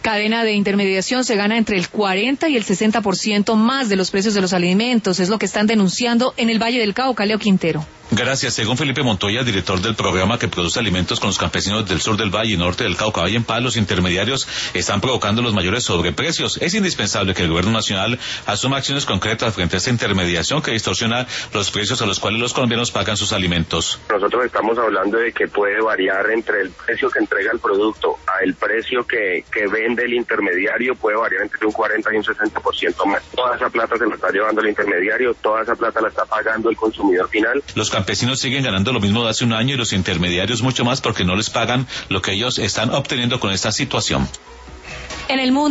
cadena de intermediación se gana entre el 40 y el 60% más de los precios de los alimentos. Es lo que están denunciando en el Valle del Cauca. Leo Quintero. Gracias. Según Felipe Montoya, director del programa que produce alimentos con los campesinos del sur del Valle y norte del Cauca, Valle en Paz, los intermediarios están provocando los mayores sobreprecios. Es indispensable que el gobierno nacional asuma acciones concretas frente a esta intermediación que distorsiona los precios a los cuales los colombianos pagan sus alimentos. Nosotros estamos hablando de que puede variar entre el precio que entrega el producto a el precio que vende el intermediario, puede variar entre un 40 y un 60% más. Toda esa plata se la está llevando el intermediario, toda esa plata la está pagando el consumidor final. Los campesinos siguen ganando lo mismo de hace un año y los intermediarios mucho más porque no les pagan lo que ellos están obteniendo con esta situación. En el mundo